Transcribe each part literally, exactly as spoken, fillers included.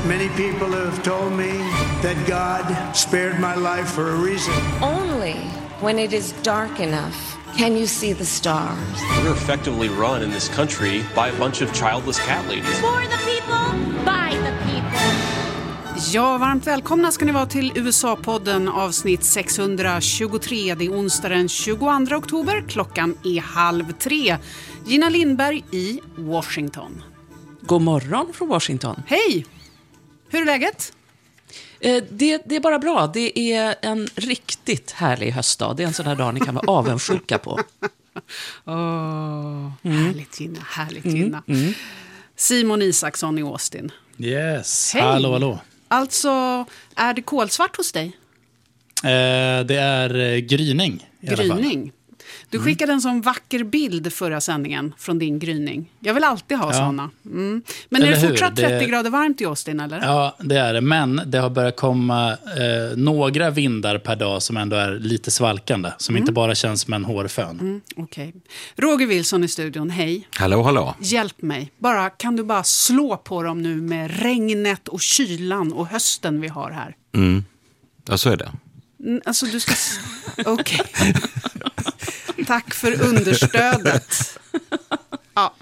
Many people have told me that God spared my life for a reason. Only when it is dark enough can you see the stars. We're effectively run in this country by a bunch of childless cat ladies. For the people, by the people. Ja, varmt välkomna ska ni vara till U S A-podden avsnitt sexhundratjugotre. Det är onsdag den tjugoandra oktober, klockan är halv tre. Gina Lindberg i Washington. God morgon från Washington. Hej! Hur är läget? Eh, det, det är bara bra. Det är en riktigt härlig höstdag. Det är en sån här dag ni kan vara avundsjuka på. Åh, oh, mm. Härligt Gina, härligt Gina. Mm. Mm. Simon Isaksson i Austin. Yes, Hej. hallå, hallå. Alltså, är det kolsvart hos dig? Eh, det är eh, gryning i alla fall. Gryning. Du skickade mm. en sån vacker bild förra sändningen från din gryning. Jag vill alltid ha ja. såna. Mm. Men eller är det hur? fortsatt trettio det... grader varmt i Austin, eller? Ja, det är det. Men det har börjat komma eh, några vindar per dag som ändå är lite svalkande. Som mm. inte bara känns som en hårfön. Mm, Okej. Okay. Roger Wilson i studion, hej. Hallå, hallå. Hjälp mig. Bara, kan du bara slå på dem nu med regnet och kylan och hösten vi har här? Mm, ja så är det. Mm, alltså du ska... Okej. Okay. Tack för understödet. Ja.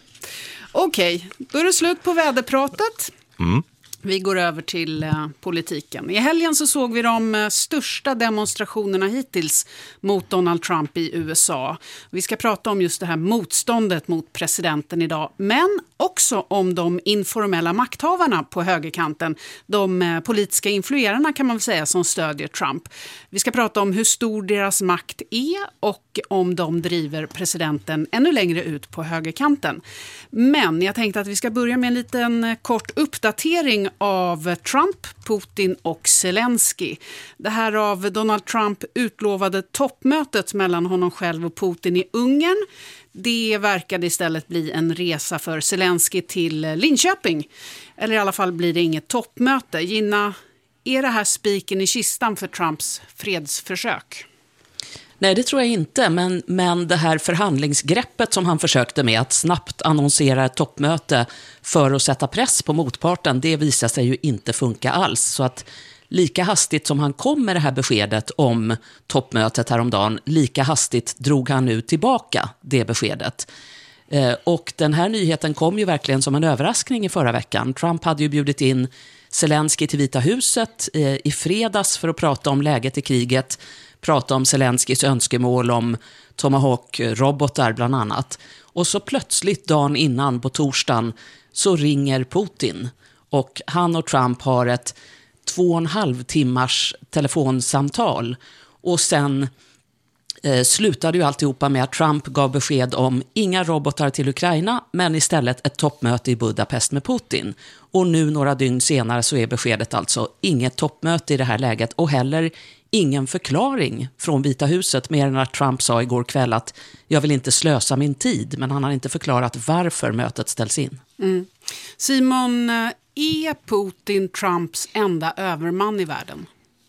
Okej, okay, då är det slut på väderpratet. Mm. Vi går över till uh, politiken. I helgen så såg vi de uh, största demonstrationerna hittills mot Donald Trump i U S A. Vi ska prata om just det här motståndet mot presidenten idag. Men också om de informella makthavarna på högerkanten. De uh, politiska influerarna kan man väl säga som stödjer Trump. Vi ska prata om hur stor deras makt är och om de driver presidenten ännu längre ut på högerkanten. Men jag tänkte att vi ska börja med en liten uh, kort uppdatering av Trump, Putin och Zelensky. Det här av Donald Trump utlovade toppmötet mellan honom själv och Putin i Ungern. Det verkade istället bli en resa för Zelensky till Linköping. Eller i alla fall blir det inget toppmöte. Gina, är det här spiken i kistan för Trumps fredsförsök? Nej, det tror jag inte, men, men det här förhandlingsgreppet som han försökte med att snabbt annonsera ett toppmöte för att sätta press på motparten, det visar sig ju inte funka alls. Så att lika hastigt som han kom med det här beskedet om toppmötet häromdagen, lika hastigt drog han nu tillbaka det beskedet. Eh, och den här nyheten kom ju verkligen som en överraskning i förra veckan. Trump hade ju bjudit in Zelensky till Vita huset eh, i fredags för att prata om läget i kriget, prata om Zelenskys önskemål om Tomahawk-robotar bland annat. Och så plötsligt dagen innan på torsdagen så ringer Putin. Och han och Trump har ett två och en halv timmars telefonsamtal. Och sen eh, slutade ju alltihopa med att Trump gav besked om inga robotar till Ukraina, men istället ett toppmöte i Budapest med Putin. Och nu några dygn senare så är beskedet alltså inget toppmöte i det här läget och heller ingen förklaring från Vita huset, mer än att Trump sa igår kväll att jag vill inte slösa min tid, men han har inte förklarat varför mötet ställs in. Mm. Simon, är Putin Trumps enda överman i världen?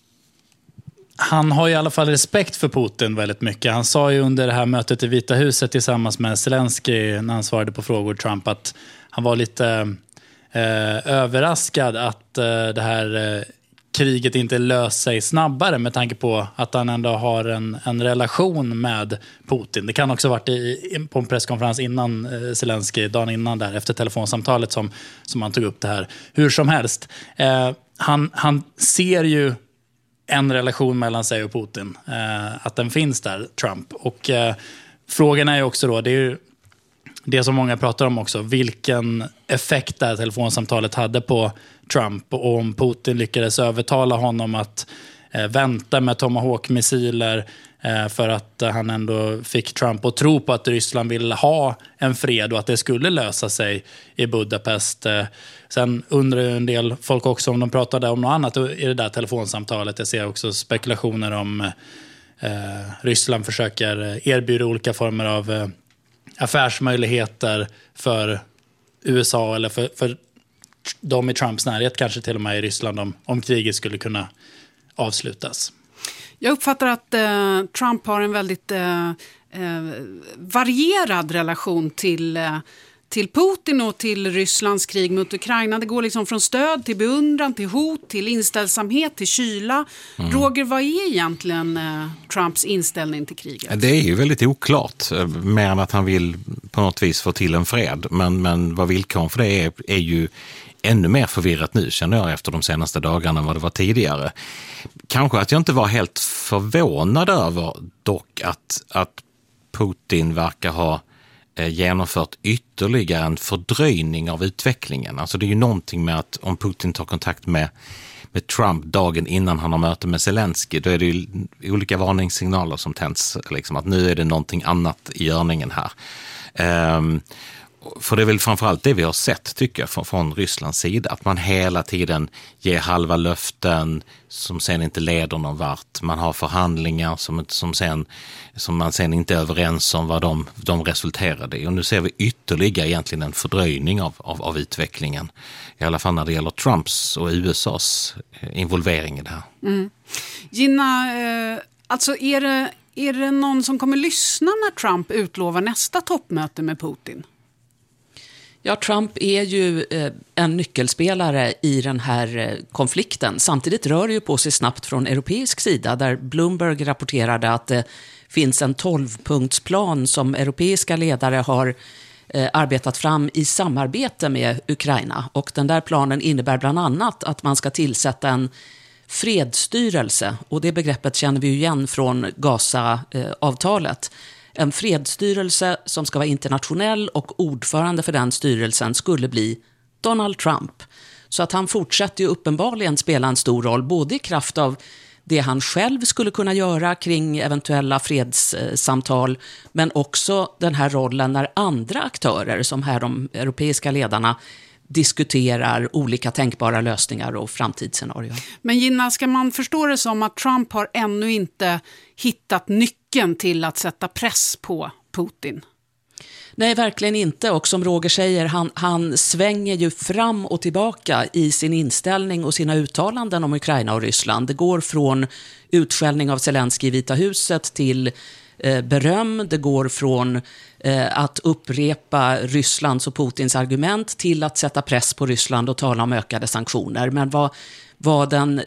Han har i alla fall respekt för Putin väldigt mycket. Han sa ju under det här mötet i Vita huset tillsammans med Zelensky när han svarade på frågor Trump att han var lite eh, överraskad att eh, det här eh, kriget inte löser sig snabbare med tanke på att han ändå har en, en relation med Putin. Det kan också ha varit i, på en presskonferens innan eh, Zelensky, dagen innan där, efter telefonsamtalet som, som han tog upp det här. Hur som helst, eh, han, han ser ju en relation mellan sig och Putin. Eh, att den finns där, Trump. Och eh, frågan är ju också då, det är ju det som många pratar om också, vilken effekt det här telefonsamtalet hade på Trump och om Putin lyckades övertala honom att eh, vänta med Tomahawk-missiler eh, för att eh, han ändå fick Trump att tro på att Ryssland ville ha en fred och att det skulle lösa sig i Budapest. Eh, sen undrar ju en del folk också om de pratade om något annat i det där telefonsamtalet. Jag ser också spekulationer om eh, Ryssland försöker erbjuda olika former av eh, affärsmöjligheter för U S A eller för, för de i Trumps närhet, kanske till och med i Ryssland, om, om kriget skulle kunna avslutas. Jag uppfattar att eh, Trump har en väldigt eh, eh, varierad relation till, eh, till Putin och till Rysslands krig mot Ukraina. Det går liksom från stöd till beundran, till hot, till inställsamhet, till kyla. Mm. Roger, vad är egentligen eh, Trumps inställning till kriget? Det är ju väldigt oklart, mer än att han vill på något vis få till en fred. Men, men vad villkoren för det är, är ju ännu mer förvirrat nu, känner jag, efter de senaste dagarna än vad det var tidigare. Kanske att jag inte var helt förvånad över dock att, att Putin verkar ha eh, genomfört ytterligare en fördröjning av utvecklingen. Alltså det är ju någonting med att om Putin tar kontakt med, med Trump dagen innan han har möte med Zelensky, då är det ju olika varningssignaler som tänds, liksom, att nu är det någonting annat i görningen här. Um, För det är väl framförallt det vi har sett, tycker jag, från, från Rysslands sida. Att man hela tiden ger halva löften som sen inte leder någon vart. Man har förhandlingar som, som, sen, som man sen inte är överens om vad de, de resulterade i. Och nu ser vi ytterligare egentligen en fördröjning av, av, av utvecklingen. I alla fall när det gäller Trumps och U S A:s involvering i det här. Mm. Gina, eh, alltså är det, är det någon som kommer lyssna när Trump utlovar nästa toppmöte med Putin? Ja, Trump är ju eh, en nyckelspelare i den här eh, konflikten. Samtidigt rör det ju på sig snabbt från europeisk sida, där Bloomberg rapporterade att det eh, finns en tolv-punktsplan som europeiska ledare har eh, arbetat fram i samarbete med Ukraina. Och den där planen innebär bland annat att man ska tillsätta en fredsstyrelse. Och det begreppet känner vi ju igen från Gaza-avtalet. Eh, En fredsstyrelse som ska vara internationell, och ordförande för den styrelsen skulle bli Donald Trump. Så att han fortsätter ju uppenbarligen spela en stor roll, både i kraft av det han själv skulle kunna göra kring eventuella fredssamtal, men också den här rollen när andra aktörer, som här de europeiska ledarna, diskuterar olika tänkbara lösningar och framtidsscenarier. Men Gina, ska man förstå det som att Trump har ännu inte hittat nyckeln till att sätta press på Putin? Nej, verkligen inte. Och som Roger säger, han, han svänger ju fram och tillbaka i sin inställning och sina uttalanden om Ukraina och Ryssland. Det går från utskällning av Zelensky i Vita huset till eh, beröm. Det går från eh, att upprepa Rysslands och Putins argument till att sätta press på Ryssland och tala om ökade sanktioner. Men vad, vad den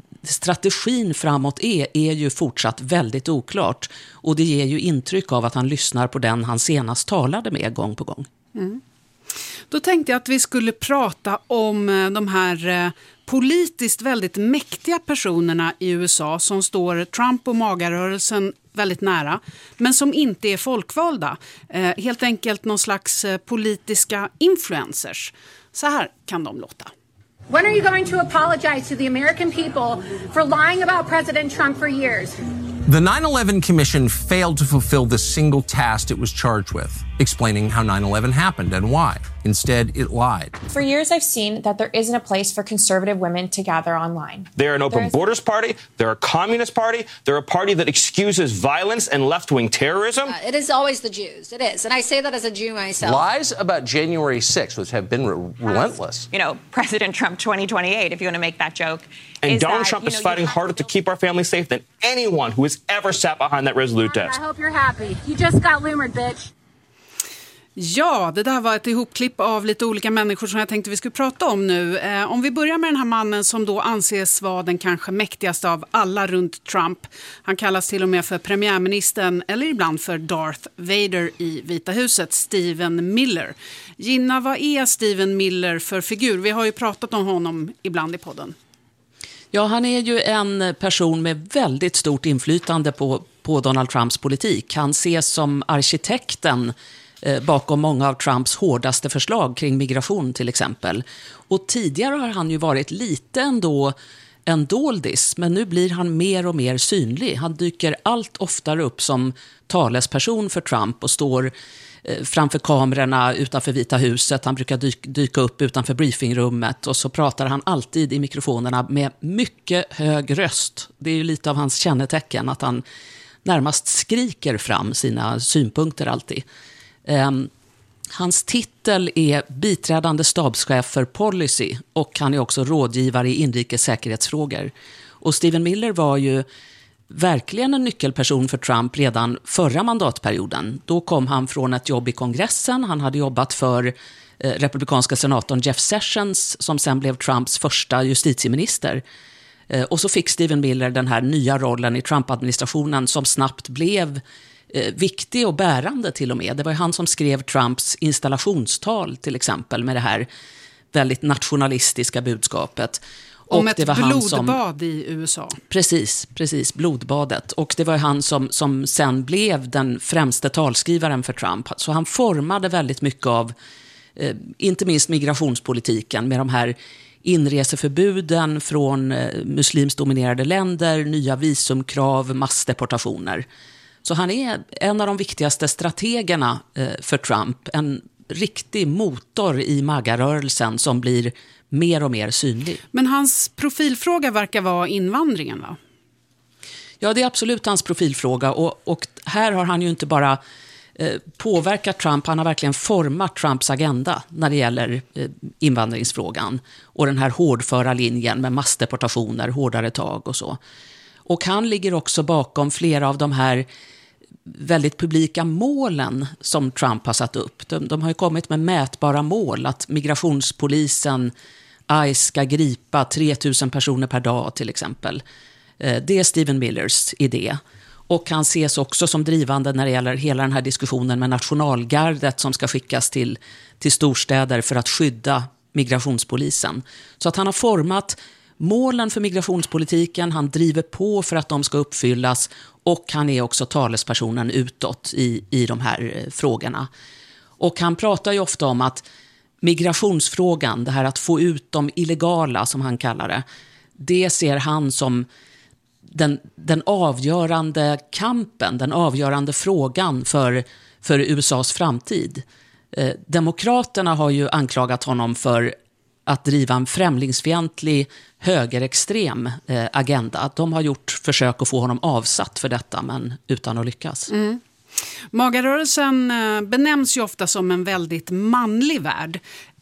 strategin framåt är, är ju fortsatt väldigt oklart. Och det ger ju intryck av att han lyssnar på den han senast talade med gång på gång. Mm. Då tänkte jag att vi skulle prata om de här politiskt väldigt mäktiga personerna i U S A som står Trump och magarörelsen väldigt nära, men som inte är folkvalda. Eh, helt enkelt någon slags politiska influencers. Så här kan de låta. When are you going to apologize to the American people for lying about President Trump for years? The nine eleven Commission failed to fulfill the single task it was charged with, explaining how nine eleven happened and why. Instead, it lied. For years, I've seen that there isn't a place for conservative women to gather online. They're an open borders party. They're a communist party. They're a party that excuses violence and left-wing terrorism. Uh, it is always the Jews. It is. And I say that as a Jew myself. Lies about January sixth, which have been re- relentless. You know, President Trump twenty twenty-eight, if you want to make that joke. And is Donald that, Trump you know, is fighting harder to keep our family safe than anyone who has ever sat behind that resolute desk. I hope you're happy. You just got lured, bitch. Ja, det där var ett ihopklipp av lite olika människor som jag tänkte vi skulle prata om nu. Eh, om vi börjar med den här mannen som då anses vara den kanske mäktigaste av alla runt Trump. Han kallas till och med för premiärministern, eller ibland för Darth Vader i Vita huset, Stephen Miller. Gina, vad är Stephen Miller för figur? Vi har ju pratat om honom ibland i podden. Ja, han är ju en person med väldigt stort inflytande på, på Donald Trumps politik. Han ses som arkitekten bakom många av Trumps hårdaste förslag kring migration till exempel. Och tidigare har han ju varit lite ändå en doldis, men nu blir han mer och mer synlig. Han dyker allt oftare upp som talesperson för Trump och står framför kamerorna utanför Vita huset. Han brukar dyka, dyka upp utanför briefingrummet och så pratar han alltid i mikrofonerna med mycket hög röst. Det är ju lite av hans kännetecken att han närmast skriker fram sina synpunkter alltid. Um, hans titel är biträdande stabschef för policy och han är också rådgivare i inrikes säkerhetsfrågor. Och Stephen Miller var ju verkligen en nyckelperson för Trump redan förra mandatperioden. Då kom han från ett jobb i kongressen. Han hade jobbat för eh, republikanska senatorn Jeff Sessions som sen blev Trumps första justitieminister. Eh, och så fick Stephen Miller den här nya rollen i Trump-administrationen som snabbt blev eh, viktig och bärande till och med. Det var han som skrev Trumps installationstal till exempel med det här väldigt nationalistiska budskapet. Om och ett det var blodbad han som, i U S A. Precis, precis, blodbadet. Och det var han som, som sen blev den främste talskrivaren för Trump. Så han formade väldigt mycket av, eh, inte minst migrationspolitiken med de här inreseförbuden från eh, muslimsdominerade länder, nya visumkrav, massdeportationer. Så han är en av de viktigaste strategerna eh, för Trump, en riktig motor i MAGA-rörelsen som blir mer och mer synlig. Men hans profilfråga verkar vara invandringen, va? Ja, det är absolut hans profilfråga och, och här har han ju inte bara eh, påverkat Trump, han har verkligen format Trumps agenda när det gäller eh, invandringsfrågan och den här hårdföra linjen med massdeportationer, hårdare tag och så. Och han ligger också bakom flera av de här väldigt publika målen som Trump har satt upp. De, de har ju kommit med mätbara mål att migrationspolisen I C E ska gripa tre tusen personer per dag till exempel. Det är Stephen Millers idé. Och han ses också som drivande när det gäller hela den här diskussionen med nationalgardet som ska skickas till, till storstäder för att skydda migrationspolisen. Så att han har format målen för migrationspolitiken, han driver på för att de ska uppfyllas och han är också talespersonen utåt i, i de här frågorna. Och han pratar ju ofta om att migrationsfrågan, det här att få ut de illegala som han kallar det, det ser han som den, den avgörande kampen, den avgörande frågan för, för U S A:s framtid. Eh, Demokraterna har ju anklagat honom för att driva en främlingsfientlig högerextrem eh, agenda. De har gjort försök att få honom avsatt för detta, men utan att lyckas. Mm. MAGA-rörelsen benämns ju ofta som en väldigt manlig värld.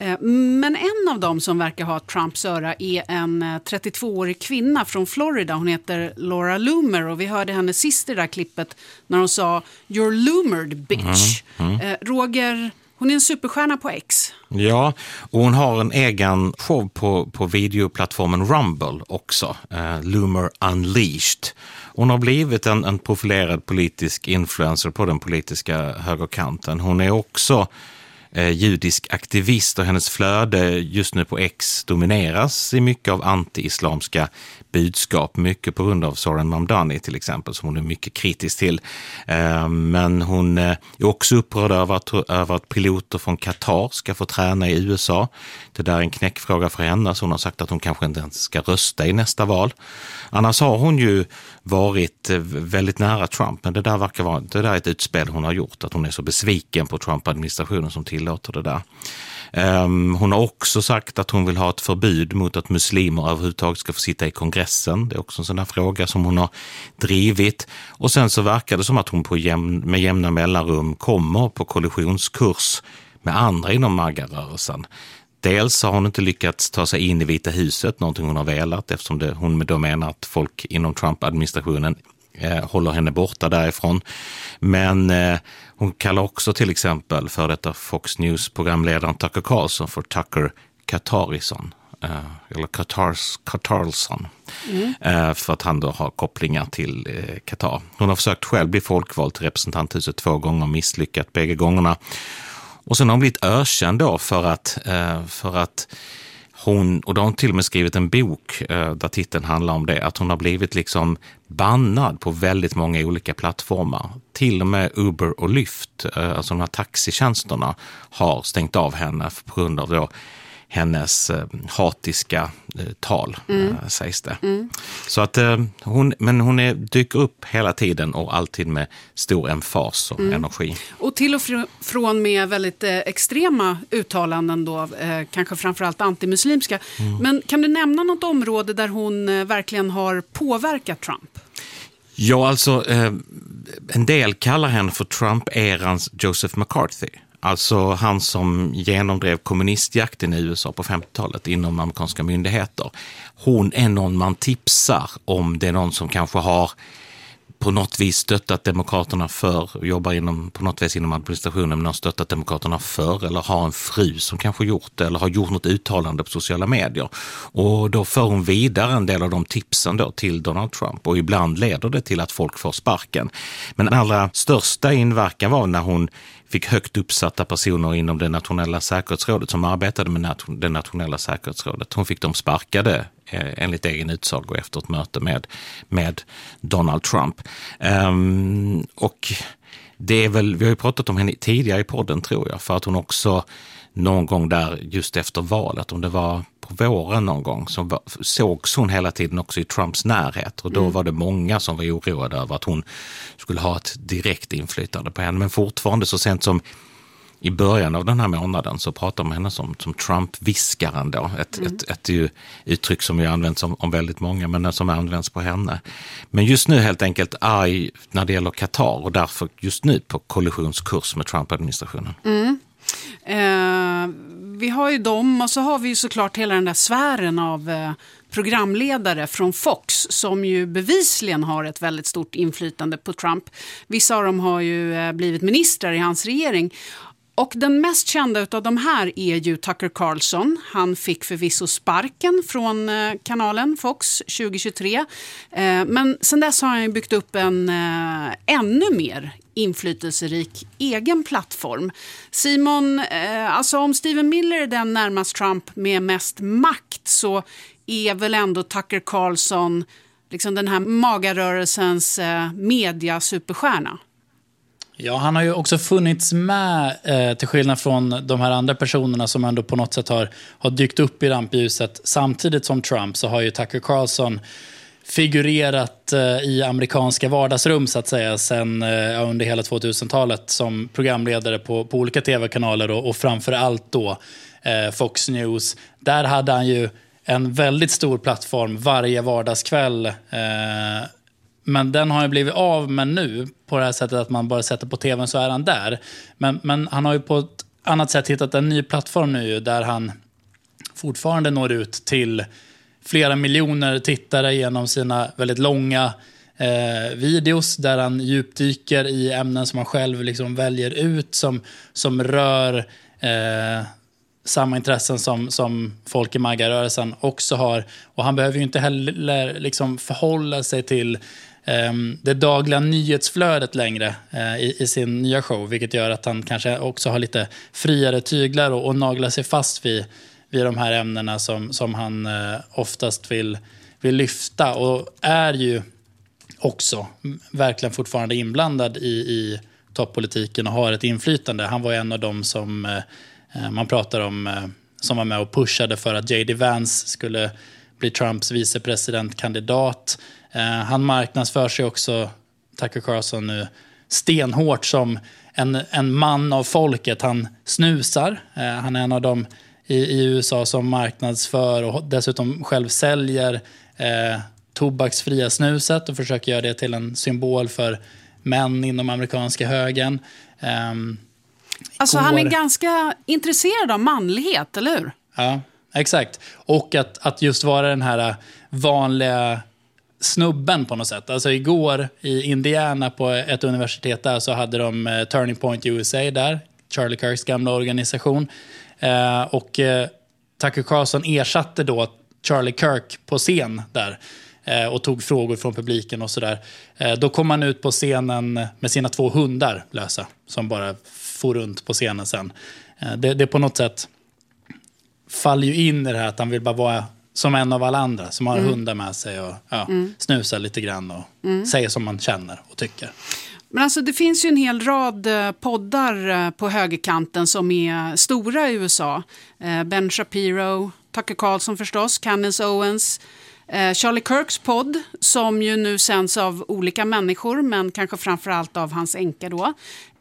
Men en av dem som verkar ha Trumps öra är en trettiotvåårig kvinna från Florida. Hon heter Laura Loomer och vi hörde henne sist i det där klippet när hon sa "You're loomered, bitch". Mm, mm. Roger, hon är en superstjärna på X. Ja, och hon har en egen show på, på videoplattformen Rumble också, uh, Loomer Unleashed. Hon har blivit en, en profilerad politisk influencer på den politiska högerkanten. Hon är också eh, judisk aktivist och hennes flöde just nu på X domineras i mycket av anti-islamska budskap. Mycket på grund av Zoran Mamdani till exempel som hon är mycket kritisk till. Eh, men hon eh, är också upprörd över att, över att piloter från Qatar ska få träna i U S A. Det där är en knäckfråga för henne så hon har sagt att hon kanske inte ens ska rösta i nästa val. Annars har hon ju varit väldigt nära Trump, men det där verkar vara det där är ett utspel hon har gjort, att hon är så besviken på Trump-administrationen som tillåter det där. Um, hon har också sagt att hon vill ha ett förbud mot att muslimer överhuvudtaget ska få sitta i kongressen. Det är också en sån där fråga som hon har drivit. Och sen så verkar det som att hon på jämn, med jämna mellanrum kommer på kollisionskurs med andra inom MAGA-rörelsen. Dels har hon inte lyckats ta sig in i Vita huset, någonting hon har velat eftersom det, hon då menar att folk inom Trump-administrationen eh, håller henne borta därifrån. Men eh, hon kallar också till exempel för detta Fox News-programledaren Tucker Carlson för Tucker Qatarison. Eh, eller Qatars, Qatarson. Mm. Eh, för att han då har kopplingar till eh, Qatar. Hon har försökt själv bli folkvald till representanthuset två gånger och misslyckat bägge gångerna. Och sen har hon blivit ökänd då för att, eh, för att hon, och då har hon till och med skrivit en bok eh, där titeln handlar om det, att hon har blivit liksom bannad på väldigt många olika plattformar. Till och med Uber och Lyft, eh, alltså de här taxitjänsterna, har stängt av henne på grund av då hennes eh, hatiska eh, tal, mm. eh, sägs det. Mm. Så att eh, hon, men hon är, dyker upp hela tiden och alltid med stor emfas och mm. energi. Och till och från med väldigt eh, extrema uttalanden då, eh, kanske framförallt antimuslimska. Mm. Men kan du nämna något område där hon eh, verkligen har påverkat Trump? Ja, alltså eh, en del kallar henne för Trump-erans Joseph McCarthy. Alltså han som genomdrev kommunistjakten i U S A på femtiotalet inom amerikanska myndigheter. Hon är någon man tipsar om det är någon som kanske har på något vis stöttat demokraterna för, jobbar inom, på något vis inom administrationen, men har stöttat demokraterna för, eller har en fru som kanske gjort det, eller har gjort något uttalande på sociala medier. Och då för hon vidare en del av de tipsen då till Donald Trump, och ibland leder det till att folk får sparken. Men den allra största inverkan var när hon fick högt uppsatta personer inom det nationella säkerhetsrådet som arbetade med nat- det nationella säkerhetsrådet. Hon fick dem sparkade eh, enligt egen utsago efter ett möte med, med Donald Trump. Um, och det är väl, vi har ju pratat om henne tidigare i podden tror jag, för att hon också någon gång där just efter valet, om det var på våren någon gång, så var, sågs hon hela tiden också i Trumps närhet, och då mm. var det många som var oroade över att hon skulle ha ett direkt inflytande på henne. Men fortfarande så sent som i början av den här månaden så pratar man om henne som, som Trump-viskaren då. Ett, mm. ett, ett, ett uttryck som ju används om, om väldigt många, men som används på henne. Men just nu helt enkelt arg när det gäller Qatar, och därför just nu på kollisionskurs med Trump-administrationen. Mm. Eh, vi har ju dem, och så har vi ju såklart hela den där sfären av eh, programledare från Fox som ju bevisligen har ett väldigt stort inflytande på Trump. Vissa av dem har ju eh, blivit ministrar i hans regering. Och den mest kända av de här är ju Tucker Carlson. Han fick förvisso sparken från eh, kanalen Fox tjugohundratjugotre. Eh, men sen dess har han ju byggt upp en eh, ännu mer inflytelserik egen plattform. Simon, eh, alltså om Stephen Miller är den närmast Trump med mest makt, så är väl ändå Tucker Carlson liksom den här magarörelsens eh, media-superstjärna? Ja, han har ju också funnits med eh, till skillnad från de här andra personerna som ändå på något sätt har, har dykt upp i rampljuset. Samtidigt som Trump så har ju Tucker Carlson figurerat eh, i amerikanska vardagsrum så att säga sen eh, under hela tvåtusentalet som programledare på, på olika tv-kanaler och, och framför allt då eh, Fox News. Där hade han ju en väldigt stor plattform varje vardagskväll, eh, men den har ju blivit av med nu på det här sättet att man bara sätter på tvn så är han där. Men, men han har ju på ett annat sätt hittat en ny plattform nu där han fortfarande når ut till flera miljoner tittare genom sina väldigt långa eh, videos där han djupdyker i ämnen som han själv liksom väljer ut som, som rör eh, samma intressen som, som folk i MAGA-rörelsen också har. Och han behöver ju inte heller liksom förhålla sig till eh, det dagliga nyhetsflödet längre eh, i, i sin nya show, vilket gör att han kanske också har lite friare tyglar och, och naglar sig fast vid vid de här ämnena som, som han eh, oftast vill, vill lyfta, och är ju också verkligen fortfarande inblandad i, i toppolitiken och har ett inflytande. Han var en av dem som eh, man pratar om eh, som var med och pushade för att J D Vance skulle bli Trumps vicepresidentkandidat. Eh, han marknadsför sig också, Tucker Carlson, nu stenhårt som en, en man av folket. Han snusar. Eh, han är en av dem i, i U S A som marknadsför och dessutom själv säljer eh, tobaksfria snuset och försöker göra det till en symbol för män inom amerikanska högern. Um, alltså går... han är ganska intresserad av manlighet, eller hur? Ja, exakt. Och att, att just vara den här vanliga snubben på något sätt. Alltså igår i Indiana på ett universitet där så hade de eh, Turning Point U S A där, Charlie Kirks gamla organisation. Eh, och eh, Tucker Carlson ersatte då Charlie Kirk på scen där eh, och tog frågor från publiken och sådär. Eh, då kom han ut på scenen med sina två hundar lösa som bara for runt på scenen sen. Eh, det, det på något sätt faller ju in i det här att han vill bara vara som en av alla andra som har mm. hundar med sig och ja, mm. snusar lite grann och mm. säger som man känner och tycker. Men alltså det finns ju en hel rad poddar på högerkanten som är stora i U S A. Ben Shapiro, Tucker Carlson förstås, Candace Owens, Charlie Kirks podd som ju nu sänds av olika människor men kanske framförallt av hans änka då.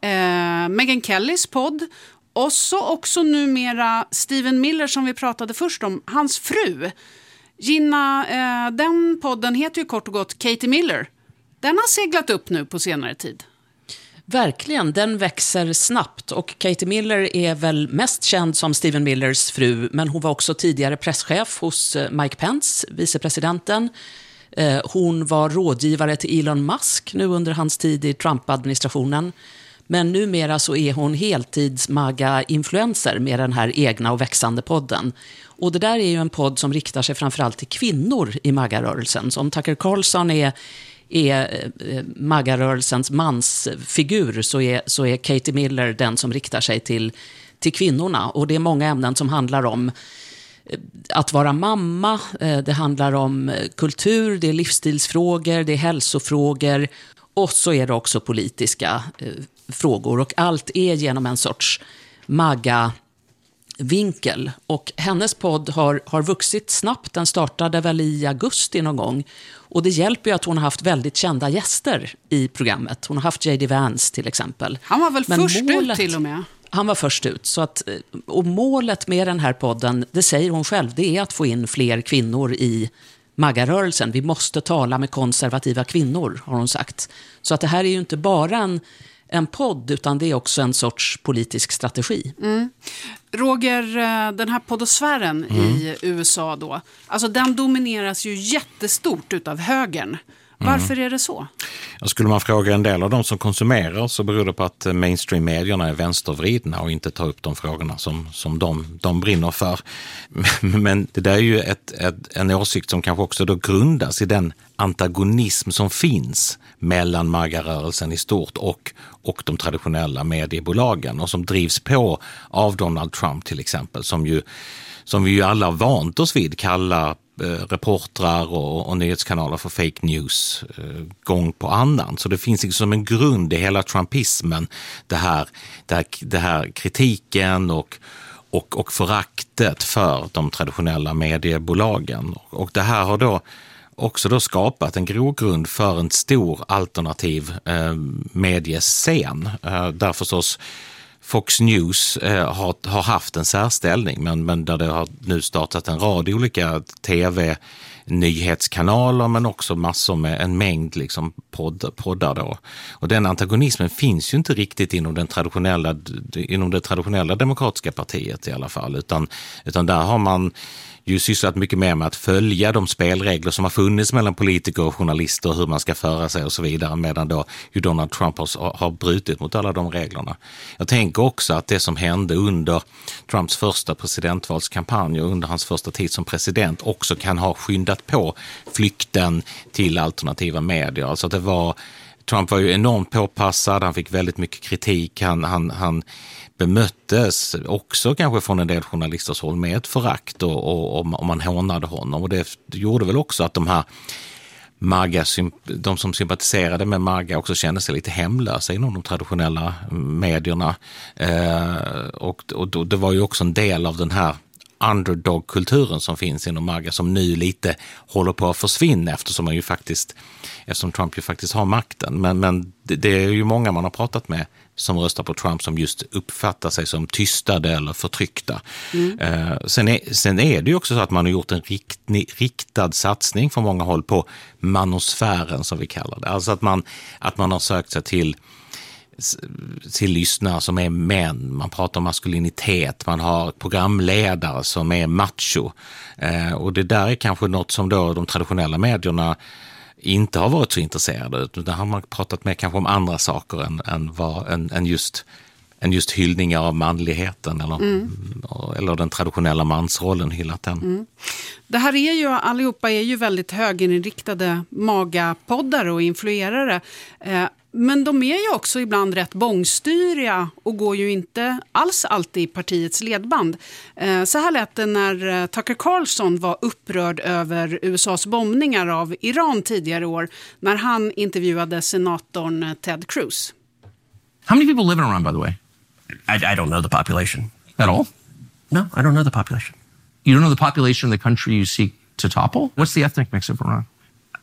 Megyn Kellys podd. Och så också numera Stephen Miller som vi pratade först om, hans fru. Gina, eh, den podden heter ju kort och gott Katie Miller. Den har seglat upp nu på senare tid. Verkligen, den växer snabbt och Katie Miller är väl mest känd som Stephen Millers fru, men hon var också tidigare presschef hos Mike Pence, vicepresidenten. Eh, hon var rådgivare till Elon Musk nu under hans tid i Trump-administrationen. Men numera så är hon heltids-maga-influencer med den här egna och växande podden. Och det där är ju en podd som riktar sig framförallt till kvinnor i maga-rörelsen. Så om Tucker Carlson är, är maga-rörelsens mansfigur så är, så är Katie Miller den som riktar sig till, till kvinnorna. Och det är många ämnen som handlar om att vara mamma, det handlar om kultur, det är livsstilsfrågor, det är hälsofrågor och så är det också politiska frågor. Och allt är genom en sorts maga-vinkel. Och hennes podd har, har vuxit snabbt, den startade väl i augusti någon gång. Och det hjälper ju att hon har haft väldigt kända gäster i programmet. Hon har haft J D Vance till exempel. Han var väl Men först målet, ut till och med? Han var först ut. Så att, och målet med den här podden, det säger hon själv, det är att få in fler kvinnor i maga-rörelsen. Vi måste tala med konservativa kvinnor, har hon sagt. Så att det här är ju inte bara en, en podd, utan det är också en sorts politisk strategi. Mm. Roger, den här poddosfären mm. i U S A då, alltså den domineras ju jättestort utav högern. Varför mm. är det så? Jag skulle man fråga en del av de som konsumerar så beror det på att mainstream-medierna är vänstervridna och inte tar upp de frågorna som, som de, de brinner för. Men det där är ju ett, ett, en åsikt som kanske också då grundas i den antagonism som finns mellan maga-rörelsen i stort och, och de traditionella mediebolagen och som drivs på av Donald Trump till exempel, som, ju, som vi ju alla har vant oss vid kalla reportrar och, och nyhetskanaler för fake news eh, gång på annan. Så det finns liksom en grund i hela trumpismen, det här, det här, det här kritiken och, och, och föraktet för de traditionella mediebolagen. Och, och det här har då också då skapat en grogrund för en stor alternativ eh, mediescen. Eh, där förstås Fox News eh, har, har haft en särställning men, men där det har nu startat en rad olika tv-nyhetskanaler men också massor med en mängd liksom podd, poddar då. Och den antagonismen finns ju inte riktigt inom, den traditionella, inom det traditionella demokratiska partiet i alla fall, utan, utan där har man ju sysslat mycket mer med att följa de spelregler som har funnits mellan politiker och journalister och hur man ska föra sig och så vidare, medan då ju Donald Trump har, har brutit mot alla de reglerna. Jag tänker också att det som hände under Trumps första presidentvalskampanj och under hans första tid som president också kan ha skyndat på flykten till alternativa medier. Alltså att det var, Trump var ju enormt påpassad, han fick väldigt mycket kritik, han, han, han bemöttes också kanske från en del journalisters håll med ett förakt och, och, och man hånade honom. Och det gjorde väl också att de här MAGA, de som sympatiserade med MAGA också kände sig lite hemlösa inom de traditionella medierna. Eh, och och då, det var ju också en del av den här underdog-kulturen som finns inom MAGA som nu lite håller på att försvinna eftersom man ju faktiskt, eftersom Trump ju faktiskt har makten. Men, men det, det är ju många man har pratat med som röstar på Trump som just uppfattar sig som tystade eller förtryckta. Mm. Eh, sen, är, sen är det ju också så att man har gjort en rikt, riktad satsning från många håll på manosfären som vi kallar det. Alltså att man, att man har sökt sig till till lyssnare som är män, man pratar om maskulinitet, man har programledare som är macho eh, och det där är kanske något som då de traditionella medierna inte har varit så intresserade, utan där har man pratat med kanske om andra saker än, än, vad, än, än, just, än just hyllningar av manligheten eller, mm. eller den traditionella mansrollen, hyllat den. Mm. Det här är ju, allihopa är ju väldigt höginriktade magapoddar och influerare. Eh, Men de är ju också ibland rätt bångstyriga och går ju inte alls alltid i partiets ledband. Så här lät det när Tucker Carlson var upprörd över U S A:s bombningar av Iran tidigare år när han intervjuade senatorn Ted Cruz. How many people live in Iran, by the way? I, I don't know the population. At all? No, I don't know the population. You don't know the population of the country you seek to topple? What's the ethnic mix of Iran?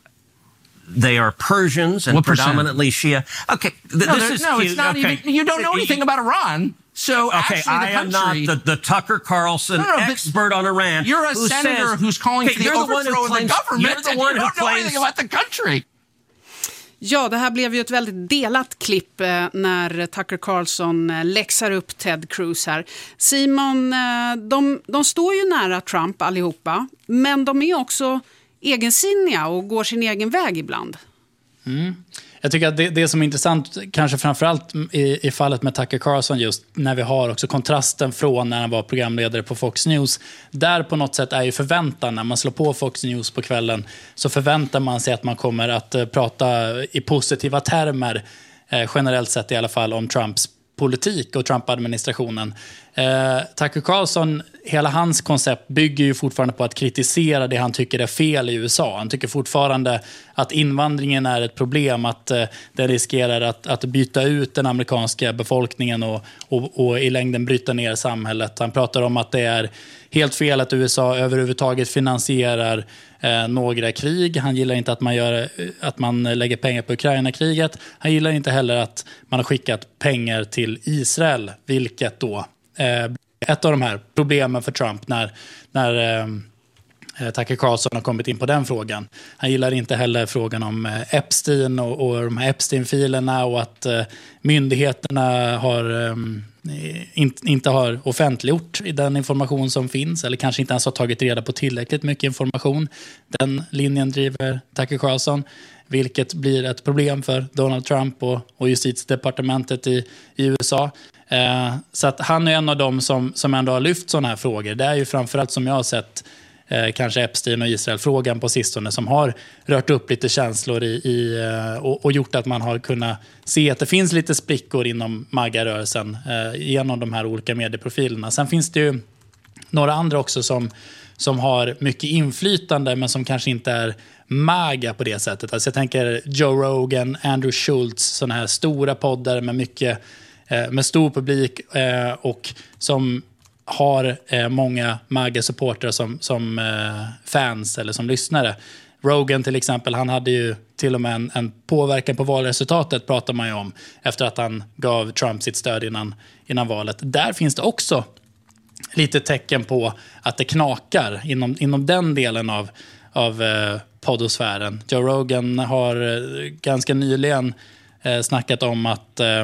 They are Persians and what predominantly Shia. Okay, th- no, this is no, it's not okay. even. You don't know anything about Iran, so okay, actually, I the am country, not the, the Tucker Carlson no, no, expert on Iran. You're a who senator says, who's calling okay, for the overthrow of the government. You're the one and you who don't know claims anything about the country. Ja, det här blev ju ett väldigt delat klipp eh, när Tucker Carlson eh, läxar upp Ted Cruz här. Simon, eh, de, de står ju nära Trump allihopa, men de är också egensinniga och går sin egen väg ibland. Mm. Jag tycker att det, det som är intressant, kanske framförallt i, i fallet med Tucker Carlson, just när vi har också kontrasten från när han var programledare på Fox News. Där på något sätt är ju förväntan, när man slår på Fox News på kvällen, så förväntar man sig att man kommer att uh, prata i positiva termer, uh, generellt sett i alla fall, om Trumps politik och Trump-administrationen. Eh, Tucker Carlson, hela hans koncept bygger ju fortfarande på att kritisera det han tycker är fel i U S A. Han tycker fortfarande att invandringen är ett problem, att eh, det riskerar att, att byta ut den amerikanska befolkningen och, och, och i längden bryta ner samhället. Han pratar om att det är helt fel att U S A överhuvudtaget finansierar eh, några krig. Han gillar inte att man, gör, att man lägger pengar på Ukraina-kriget. Han gillar inte heller att man har skickat pengar till Israel, vilket då eh, ett av de här problemen för Trump när, när eh, Tucker Carlson har kommit in på den frågan. Han gillar inte heller frågan om eh, Epstein och, och de här Epstein-filerna och att eh, myndigheterna har... Eh, inte har offentliggjort i den information som finns, eller kanske inte ens har tagit reda på tillräckligt mycket information. Den linjen driver Tucker Carlson, vilket blir ett problem för Donald Trump och, och justitiedepartementet i, i U S A. Eh, så att han är en av dem som, som ändå har lyft sådana här frågor. Det är ju framförallt, som jag har sett, Eh, kanske Epstein och Israel-frågan på sistone som har rört upp lite känslor i, i, eh, och, och gjort att man har kunnat se att det finns lite sprickor inom MAGA-rörelsen eh, genom de här olika medieprofilerna. Sen finns det ju några andra också som, som har mycket inflytande men som kanske inte är MAGA på det sättet. Alltså jag tänker Joe Rogan, Andrew Schultz, sådana här stora poddar med mycket eh, med stor publik eh, och som har eh, många MAGA-supportrar som, som eh, fans eller som lyssnare. Rogan till exempel, han hade ju till och med en, en påverkan på valresultatet, pratar man ju om, efter att han gav Trump sitt stöd innan, innan valet. Där finns det också lite tecken på att det knakar inom, inom den delen av, av eh, poddosfären. Joe Rogan har eh, ganska nyligen eh, snackat om att eh,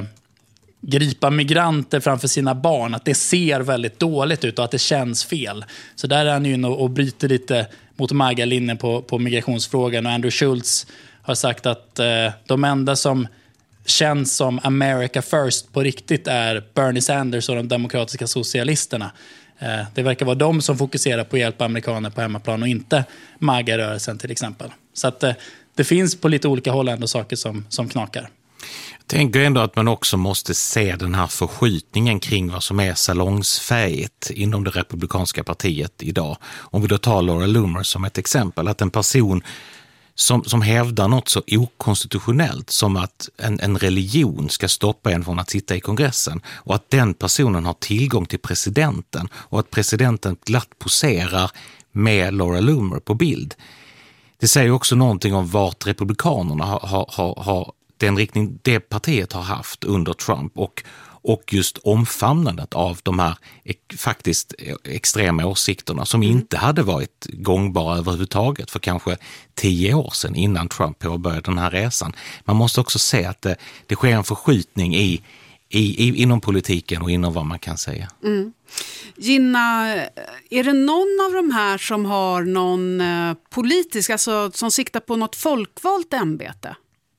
gripa migranter framför sina barn, att det ser väldigt dåligt ut och att det känns fel. Så där är han ju inne och bryter lite mot MAGA-linjen på, på migrationsfrågan. Och Andrew Schultz har sagt att eh, de enda som känns som America First på riktigt är Bernie Sanders och de demokratiska socialisterna. Eh, det verkar vara de som fokuserar på att hjälpa amerikaner på hemmaplan och inte MAGA-rörelsen till exempel. Så att eh, det finns på lite olika håll ändå saker som, som knakar. Jag tänker ändå att man också måste se den här förskjutningen kring vad som är salongsfärget inom det republikanska partiet idag. Om vi då tar Laura Loomer som ett exempel, att en person som, som hävdar något så okonstitutionellt som att en, en religion ska stoppa en från att sitta i kongressen och att den personen har tillgång till presidenten och att presidenten glatt poserar med Laura Loomer på bild. Det säger också någonting om vart republikanerna har, har, har, har den riktning det partiet har haft under Trump och, och just omfamnandet av de här faktiskt extrema åsikterna som mm. inte hade varit gångbara överhuvudtaget för kanske tio år sedan innan Trump påbörjade den här resan. Man måste också se att det, det sker en förskjutning i, i, i, inom politiken och inom vad man kan säga. Mm. Gina, är det någon av de här som har någon eh, politisk, alltså som siktar på något folkvalt ämbete?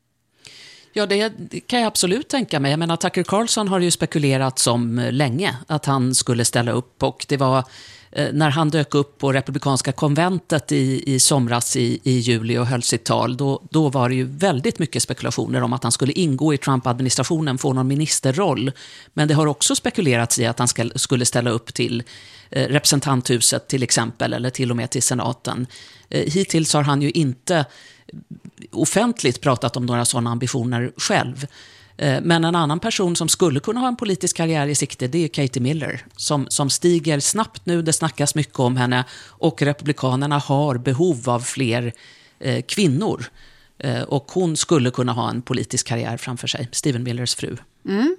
Ja, det kan jag absolut tänka mig. Jag menar, Tucker Carlson har ju spekulerat som länge att han skulle ställa upp, och det var eh, när han dök upp på republikanska konventet i, i somras i, i juli och höll sitt tal, då, då var det ju väldigt mycket spekulationer om att han skulle ingå i Trump-administrationen, få någon ministerroll. Men det har också spekulerats i att han ska, skulle ställa upp till eh, representanthuset till exempel, eller till och med till senaten. Eh, hittills har han ju inte offentligt pratat om några sådana ambitioner själv. Men en annan person som skulle kunna ha en politisk karriär i sikte, det är Katie Miller, som, som stiger snabbt nu. Det snackas mycket om henne, och republikanerna har behov av fler eh, kvinnor. Eh, och hon skulle kunna ha en politisk karriär framför sig, Stephen Millers fru. Mm.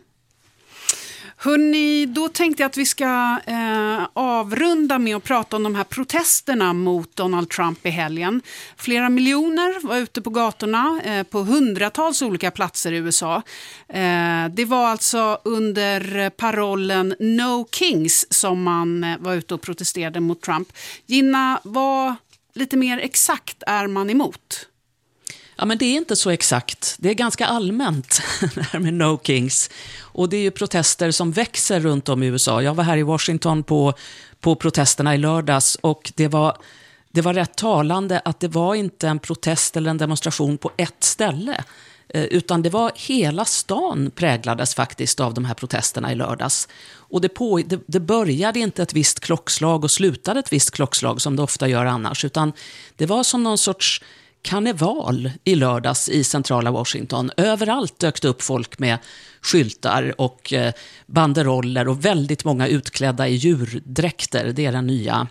Hörrni, då tänkte jag att vi ska eh, avrunda med att prata om de här protesterna mot Donald Trump i helgen. Flera miljoner var ute på gatorna eh, på hundratals olika platser i U S A. Eh, det var alltså under parollen No Kings som man eh, var ute och protesterade mot Trump. Gina, vad lite mer exakt är man emot? Ja, men det är inte så exakt. Det är ganska allmänt det här med No Kings. Och det är ju protester som växer runt om i U S A. Jag var här i Washington på, på protesterna i lördags och det var, det var rätt talande att det var inte en protest eller en demonstration på ett ställe. Utan det var hela stan präglades faktiskt av de här protesterna i lördags. Och det, på, det, det började inte ett visst klockslag och slutade ett visst klockslag som det ofta gör annars. Utan det var som någon sorts karneval i lördags i centrala Washington. Överallt dök det upp folk med skyltar och banderoller och väldigt många utklädda i djurdräkter. Det är den nya,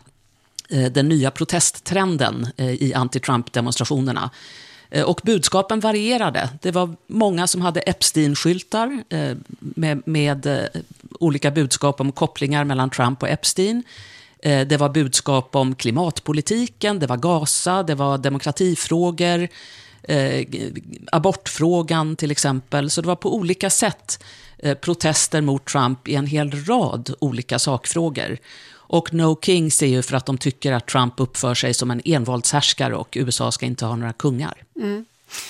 den nya protesttrenden i anti-Trump-demonstrationerna. Och budskapen varierade. Det var många som hade Epstein-skyltar med, med olika budskap om kopplingar mellan Trump och Epstein. Det var budskap om klimatpolitiken, det var Gaza, det var demokratifrågor, eh, abortfrågan till exempel. Så det var på olika sätt eh, protester mot Trump i en hel rad olika sakfrågor. Och No Kings är ju för att de tycker att Trump uppför sig som en envåldshärskare och U S A ska inte ha några kungar. Mm.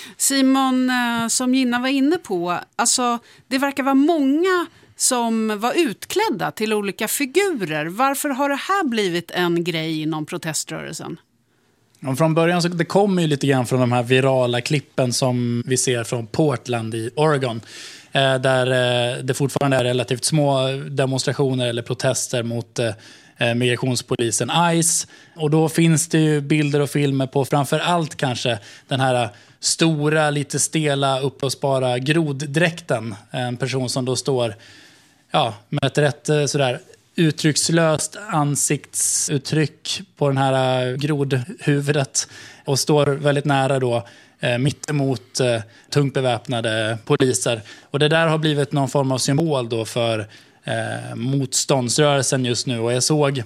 Simon, som Gina var inne på, alltså det verkar vara många som var utklädda till olika figurer. Varför har det här blivit en grej inom proteströrelsen? Ja, från början så det kommer ju lite grann från de här virala klippen som vi ser från Portland i Oregon. Eh, där eh, det fortfarande är relativt små demonstrationer eller protester mot eh, migrationspolisen ICE. Och då finns det ju bilder och filmer på framför allt kanske den här stora, lite stela, uppblåsbara groddräkten. En person som då står ja, med ett rätt sådär uttryckslöst ansiktsuttryck på den här grodhuvudet och står väldigt nära då eh, mittemot eh, tungt beväpnade poliser. Och det där har blivit någon form av symbol då för eh, motståndsrörelsen just nu. Och jag såg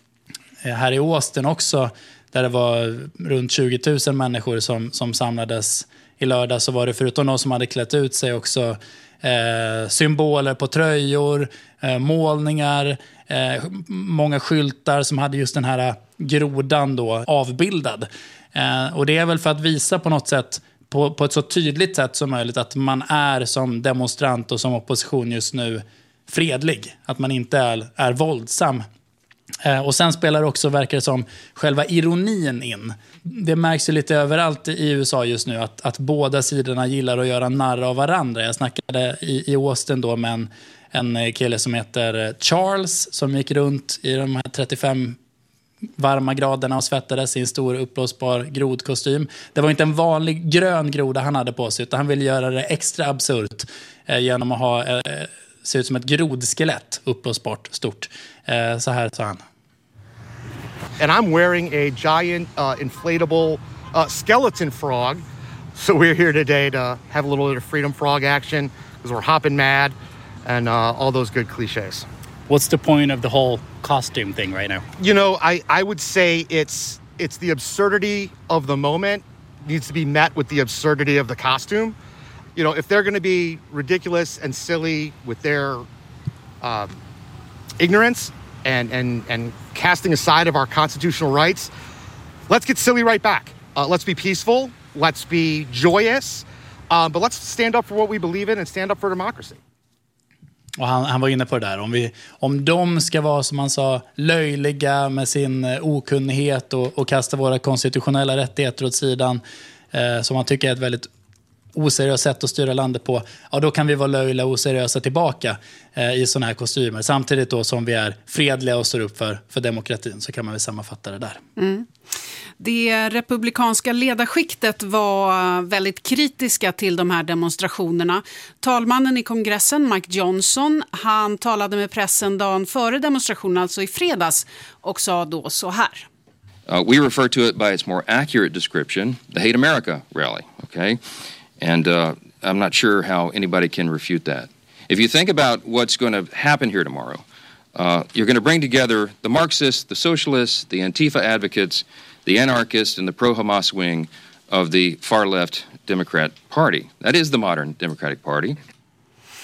eh, här i Austin också, där det var runt tjugo tusen människor som, som samlades i lördag, så var det förutom de som hade klätt ut sig också Eh, symboler på tröjor, eh, målningar, eh, många skyltar som hade just den här grodan då avbildad. Eh, och det är väl för att visa på något sätt, på, på ett så tydligt sätt som möjligt, att man är som demonstrant och som opposition just nu fredlig. Att man inte är, är våldsam. Eh, och sen spelar också, verkar det som, själva ironin in. Det märks ju lite överallt i U S A just nu att, att båda sidorna gillar att göra narr av varandra. Jag snackade i, i Austin då med en, en kille som heter Charles som gick runt i de här trettiofem varma graderna och svettades i en stor uppblåsbar grodkostym. Det var inte en vanlig grön groda han hade på sig, utan han ville göra det extra absurt eh, genom att ha, eh, se ut som ett grodskelett, uppblåsbart stort. Eh, så här sa han. And I'm wearing a giant uh, inflatable uh, skeleton frog. So we're here today to have a little bit of Freedom Frog action because we're hopping mad and uh, all those good cliches. What's the point of the whole costume thing right now? You know, I, I would say it's it's the absurdity of the moment needs to be met with the absurdity of the costume. You know, if they're going to be ridiculous and silly with their uh, ignorance and, and, and casting aside of our constitutional rights, let's get silly right back. Uh, let's be peaceful. Let's be joyous. Uh, but let's stand up for what we believe in and stand up for democracy. Och han, han var inne på det där. Om, vi, om de ska vara, som han sa, löjliga med sin okunnighet och, och kasta våra konstitutionella rättigheter åt sidan, eh, som han tycker är ett väldigt oseriöst sätt att styra landet på, ja, då kan vi vara löjliga och oseriösa tillbaka eh, i sådana här kostymer. Samtidigt då som vi är fredliga och står upp för, för demokratin, så kan man väl sammanfatta det där. Mm. Det republikanska ledarskiktet var väldigt kritiska till de här demonstrationerna. Talmannen i kongressen, Mike Johnson, han talade med pressen dagen före demonstrationen, alltså i fredags, och sa då så här. Uh, we refer to it by its more accurate description, the Hate America rally, okay? And uh, I'm not sure how anybody can refute that. If you think about what's going to happen here tomorrow, uh, you're going to bring together the Marxists, the socialists, the Antifa advocates, the anarchists, and the pro-Hamas wing of the far-left Democrat Party. That is the modern Democratic Party.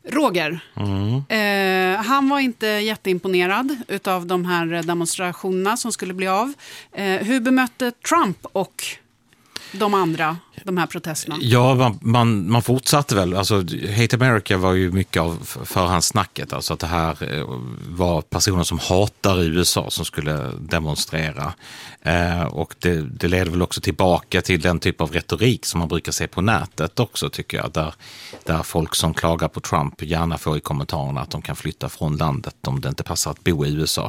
Roger, mm. eh, han var inte jätteimponerad utav de här demonstrationerna som skulle bli av. Eh, hur bemötte Trump och de andra, de här protesterna? Ja, man, man, man fortsatte väl. Alltså, Hate America var ju mycket av förhandssnacket. Alltså att det här var personer som hatar U S A som skulle demonstrera. Eh, och det, det leder väl också tillbaka till den typ av retorik som man brukar se på nätet också, tycker jag. Där, där folk som klagar på Trump gärna får i kommentarerna att de kan flytta från landet om det inte passar att bo i U S A.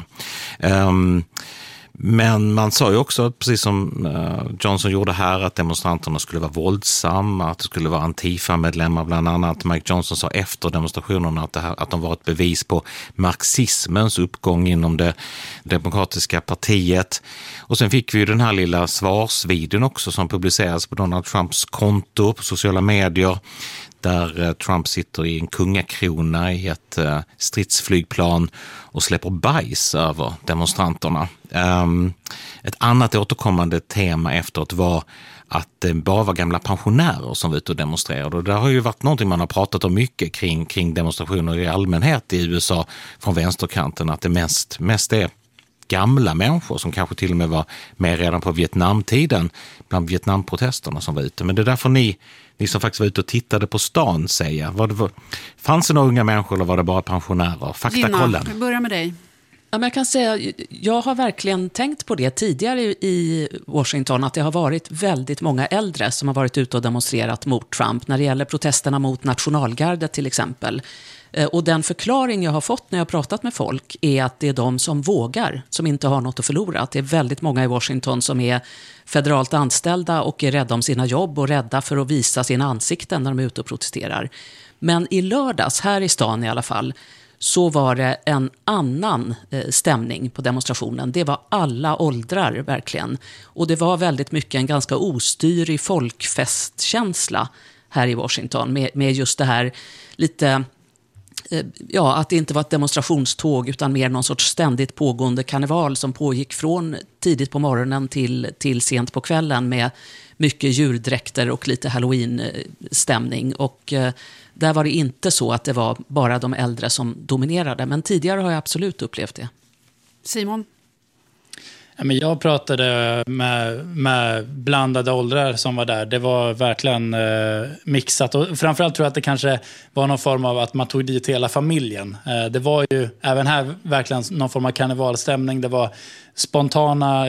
Um, Men man sa ju också, precis som Johnson gjorde här, att demonstranterna skulle vara våldsamma, att det skulle vara Antifa-medlemmar bland annat. Mike Johnson sa efter demonstrationerna att, det här, att de var ett bevis på marxismens uppgång inom det demokratiska partiet. Och sen fick vi ju den här lilla svarsvideon också som publiceras på Donald Trumps konto på sociala medier, där Trump sitter i en kungakrona i ett stridsflygplan och släpper bajs över demonstranterna. Um, ett annat återkommande tema efteråt var att det bara var gamla pensionärer som var ute och demonstrerade. Och det har ju varit någonting man har pratat om mycket kring, kring demonstrationer i allmänhet i U S A från vänsterkanten, att det mest, mest är gamla människor som kanske till och med var med redan på Vietnamtiden bland Vietnamprotesterna som var ute. Men det är därför ni, ni som faktiskt var ute och tittade på stan säger. Var det, var, fanns det några unga människor eller var det bara pensionärer? Faktakollen. Gina, vi börjar med dig. Ja, men jag kan säga, jag har verkligen tänkt på det tidigare i Washington, att det har varit väldigt många äldre som har varit ute och demonstrerat mot Trump när det gäller protesterna mot nationalgardet till exempel. Och den förklaring jag har fått när jag har pratat med folk är att det är de som vågar, som inte har något att förlora. Att det är väldigt många i Washington som är federalt anställda och är rädda om sina jobb och rädda för att visa sina ansikten när de är ute och protesterar. Men i lördags, här i stan i alla fall, så var det en annan stämning på demonstrationen. Det var alla åldrar verkligen. Och det var väldigt mycket en ganska ostyrig folkfestkänsla här i Washington med, med just det här lite... Ja, att det inte var ett demonstrationståg utan mer någon sorts ständigt pågående karneval som pågick från tidigt på morgonen till, till sent på kvällen med mycket djurdräkter och lite Halloween-stämning. Och eh, där var det inte så att det var bara de äldre som dominerade. Men tidigare har jag absolut upplevt det. Simon? Ja, men jag pratade med, med blandade åldrar som var där. Det var verkligen eh, mixat. Och framförallt tror jag att det kanske var någon form av att man tog dit hela familjen. Eh, det var ju även här verkligen någon form av karnevalstämning. Det var spontana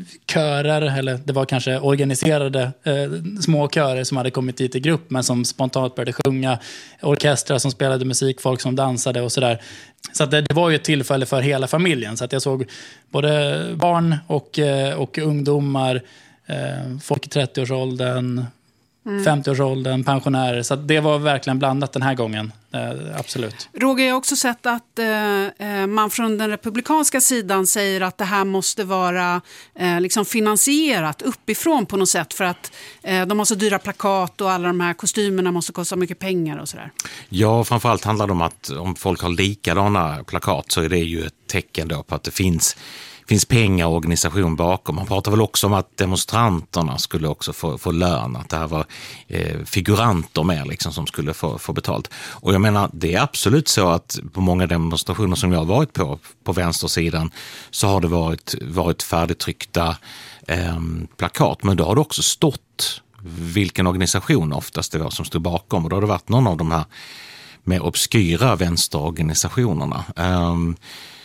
körer, eller det var kanske organiserade eh, små körer som hade kommit dit i grupp men som spontant började sjunga, orkestrar som spelade musik, folk som dansade och sådär. Så att det, det var ju ett tillfälle för hela familjen. Så att jag såg både barn och, eh, och ungdomar, eh, folk i trettioårsåldern, mm. femtioårsåldern, pensionärer. Så att det var verkligen blandat den här gången. Eh, absolut. Roger, jag har också sett att eh, man från den republikanska sidan säger att det här måste vara eh, liksom finansierat uppifrån på något sätt för att eh, de har så dyra plakat och alla de här kostymerna måste kosta mycket pengar och sådär. Ja, framförallt handlar det om att om folk har likadana plakat så är det ju ett tecken då på att det finns finns pengar och organisation bakom. Man pratar väl också om att demonstranterna skulle också få, få lön, att det här var eh, figuranter mer liksom som skulle få, få betalt. Och jag menar, det är absolut så att på många demonstrationer som jag har varit på, på vänstersidan, så har det varit, varit färdigtryckta eh, plakat, men då har det också stått vilken organisation oftast det var som stod bakom, och då har det varit någon av de här mer obskyra vänsterorganisationerna. Um,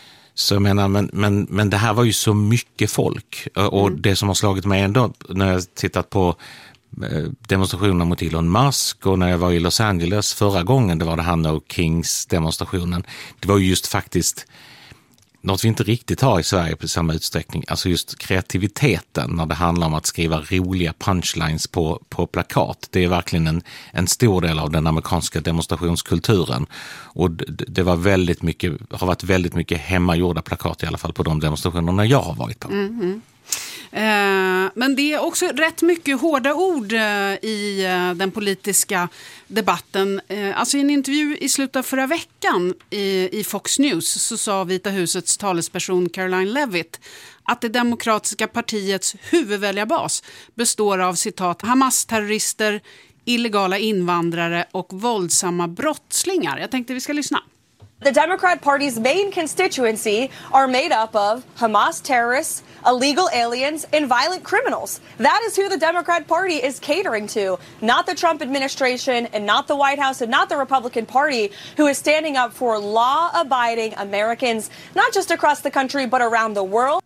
Så jag menar, men, men, men det här var ju så mycket folk. Och mm. det som har slagit mig ändå när jag tittat på demonstrationerna mot Elon Musk och när jag var i Los Angeles förra gången, det var det här No Kings demonstrationen. Det var ju just faktiskt något vi inte riktigt har i Sverige på samma utsträckning. Alltså just kreativiteten när det handlar om att skriva roliga punchlines på, på plakat. Det är verkligen en, en stor del av den amerikanska demonstrationskulturen. Och det, det var väldigt mycket, har varit väldigt mycket hemmagjorda plakat i alla fall på de demonstrationerna jag har varit på. Mm-hmm. Eh, men det är också rätt mycket hårda ord eh, i eh, den politiska debatten. Eh, alltså i en intervju i slutet av förra veckan i, i Fox News så sa Vita husets talesperson Caroline Levitt att det demokratiska partiets huvudväljarbas består av citat Hamas-terrorister, illegala invandrare och våldsamma brottslingar. Jag tänkte vi ska lyssna. The Democrat Party's main constituency are made up of Hamas terrorists, illegal aliens, and violent criminals. That is who the Democrat Party is catering to, not the Trump administration and not the White House and not the Republican Party, who is standing up for law-abiding Americans, not just across the country but around the world.